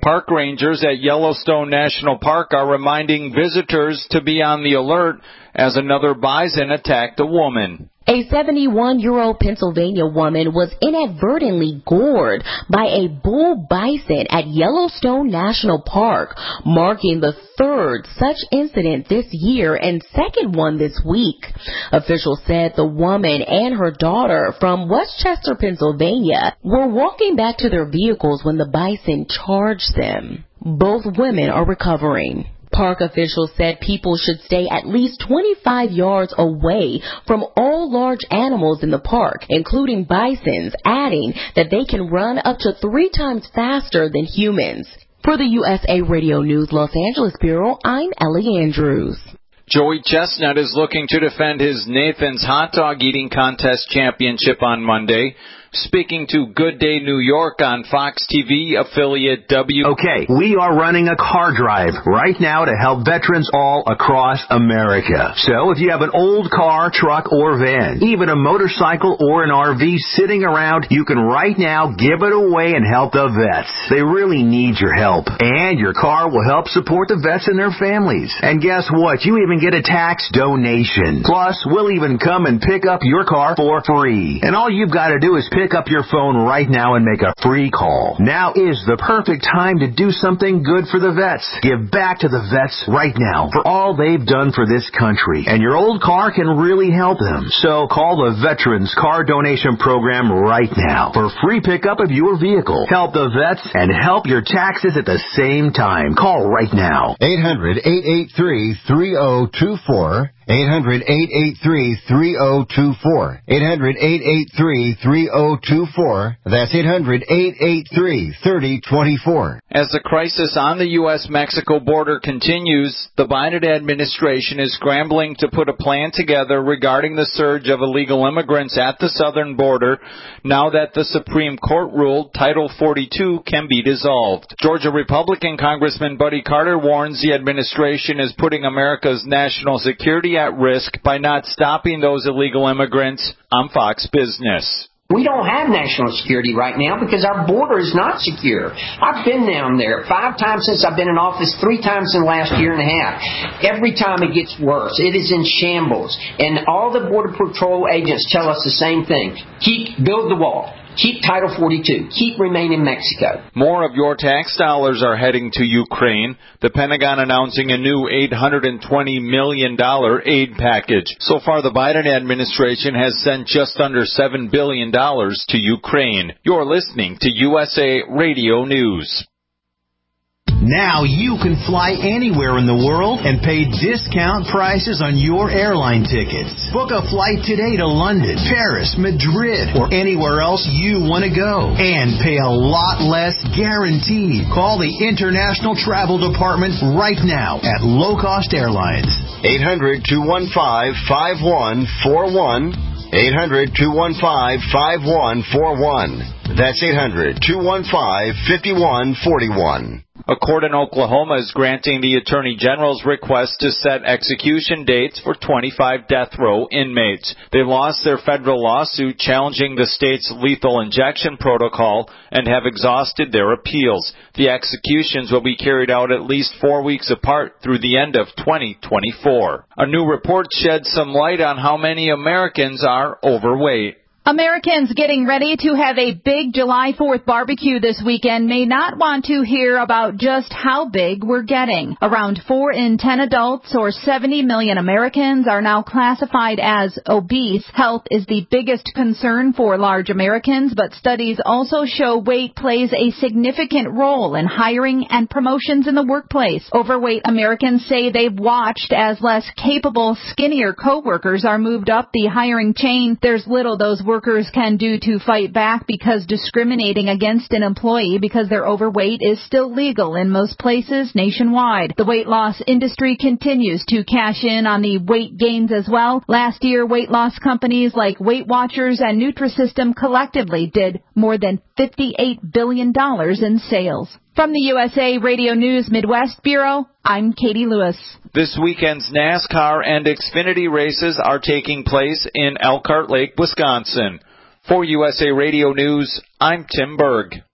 Park rangers at Yellowstone National Park are reminding visitors to be on the alert as another bison attacked a woman. A 71-year-old Pennsylvania woman was inadvertently gored by a bull bison at Yellowstone National Park, marking the third such incident this year and second one this week. Officials said the woman and her daughter from Westchester, Pennsylvania, were walking back to their vehicles when the bison charged them. Both women are recovering. Park officials said people should stay at least 25 yards away from all large animals in the park, including bisons, adding that they can run up to 3 times faster than humans. For the USA Radio News Los Angeles Bureau, I'm Ellie Andrews. Joey Chestnut is looking to defend his Nathan's Hot Dog Eating Contest Championship on Monday. Speaking to Good Day New York on Fox TV affiliate Okay, we are running a car drive right now to help veterans all across America. So if you have an old car, truck, or van, even a motorcycle or an RV sitting around, you can right now give it away and help the vets. They really need your help. And your car will help support the vets and their families. And guess what? You even get a tax donation. Plus, we'll even come and pick up your car for free. And all you've got to do is pick up your phone right now and make a free call. Now is the perfect time to do something good for the vets. Give back to the vets right now for all they've done for this country. And your old car can really help them. So call the Veterans Car Donation Program right now for free pickup of your vehicle. Help the vets and help your taxes at the same time. Call right now. 800-883-3024. 800-883-3024. 800-883-3024. That's 800-883-3024. As the crisis on the U.S.-Mexico border continues, the Biden administration is scrambling to put a plan together regarding the surge of illegal immigrants at the southern border now that the Supreme Court ruled Title 42 can be dissolved. Georgia Republican Congressman Buddy Carter warns the administration is putting America's national security at risk by not stopping those illegal immigrants on Fox Business. We don't have national security right now because our border is not secure. I've been down there 5 times since I've been in office, 3 times in the last year and a half. Every time it gets worse. It is in shambles. And all the Border Patrol agents tell us the same thing. Build the wall. Keep Title 42. Keep remaining Mexico. More of your tax dollars are heading to Ukraine. The Pentagon announcing a new $820 million aid package. So far, the Biden administration has sent just under $7 billion to Ukraine. You're listening to USA Radio News. Now you can fly anywhere in the world and pay discount prices on your airline tickets. Book a flight today to London, Paris, Madrid, or anywhere else you want to go. And pay a lot less guaranteed. Call the International Travel Department right now at Low Cost Airlines. 800-215-5141. 800-215-5141. That's 800-215-5141. A court in Oklahoma is granting the Attorney General's request to set execution dates for 25 death row inmates. They lost their federal lawsuit challenging the state's lethal injection protocol and have exhausted their appeals. The executions will be carried out at least 4 weeks apart through the end of 2024. A new report sheds some light on how many Americans are overweight. Americans getting ready to have a big July 4th barbecue this weekend may not want to hear about just how big we're getting. Around 4 in 10 adults, or 70 million Americans, are now classified as obese. Health is the biggest concern for large Americans, but studies also show weight plays a significant role in hiring and promotions in the workplace. Overweight Americans say they've watched as less capable, skinnier coworkers are moved up the hiring chain. There's little those workers can do to fight back because discriminating against an employee because they're overweight is still legal in most places nationwide. The weight loss industry continues to cash in on the weight gains as well. Last year, weight loss companies like Weight Watchers and Nutrisystem collectively did more than $58 billion in sales. From the USA Radio News Midwest Bureau, I'm Katie Lewis. This weekend's NASCAR and Xfinity races are taking place in Elkhart Lake, Wisconsin. For USA Radio News, I'm Tim Berg.